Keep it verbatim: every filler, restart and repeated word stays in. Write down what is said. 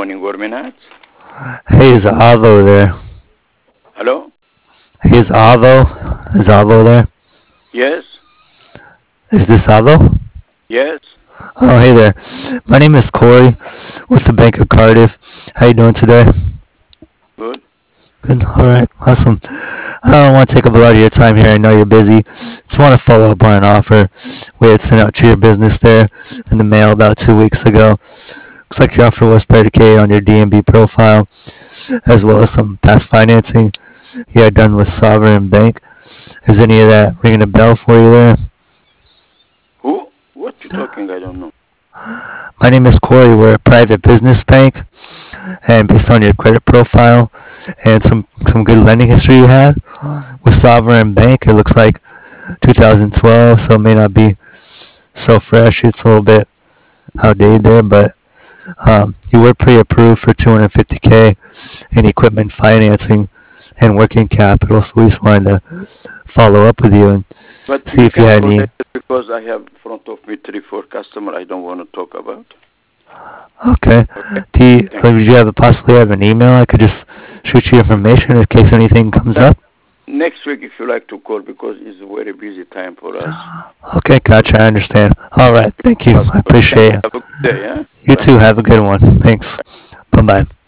morning, Gorminat. Hey, is Avo there? Hello? Hey, is Avo? Is Avo there? Yes? Is this Avo? Yes? Oh, hey there. My name is Corey with the Bank of Cardiff. How you doing today? Good? Good. All right. Awesome. I don't want to take up a lot of your time here. I know you're busy. Just want to follow up on an offer we had sent out to your business there in the mail about two weeks ago. Looks like your offer was predicated on your D M B profile as well as some past financing you had done with Sovereign Bank. Is any of that ringing a bell for you there? Who? What you talking? I don't know. My name is Corey. We're a private business bank, and based on your credit profile and some some good lending history you had with Sovereign Bank, it looks like two thousand twelve, so it may not be so fresh. It's a little bit outdated there, but um, you were pre-approved for two hundred fifty k in equipment financing and working capital. So we just wanted to follow up with you and But see you if you can had go any. there because I have in front of me three, four customer I don't want to talk about. Okay. Okay? Do you, Thank uh, you. would you have a possibly have an email? I could just shoot you information in case anything comes That up. next week if you like to call because it's a very busy time for us. Okay, gotcha. I understand. All right. Thank you. I Thank appreciate you. it. Have a good day, yeah? You Bye. too. Have a good one. Thanks. Bye bye.